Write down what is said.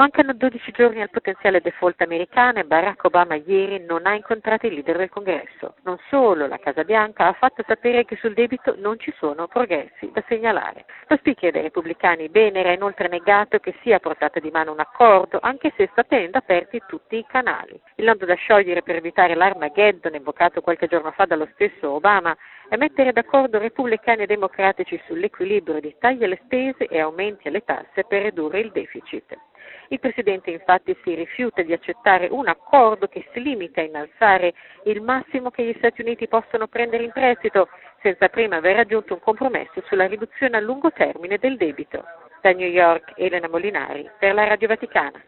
Mancano 12 giorni al potenziale default americano e Barack Obama ieri non ha incontrato il leader del Congresso. Non solo, la Casa Bianca ha fatto sapere che sul debito non ci sono progressi da segnalare. Lo speaker dei repubblicani Boehner ha inoltre negato che sia a portata di mano un accordo, anche se sta tenendo aperti tutti i canali. Il nodo da sciogliere per evitare l'Armageddon invocato qualche giorno fa dallo stesso Obama è mettere d'accordo repubblicani e democratici sull'equilibrio di tagli alle spese e aumenti alle tasse per ridurre il deficit. Il Presidente infatti si rifiuta di accettare un accordo che si limita a innalzare il massimo che gli Stati Uniti possono prendere in prestito, senza prima aver raggiunto un compromesso sulla riduzione a lungo termine del debito. Da New York, Elena Molinari, per la Radio Vaticana.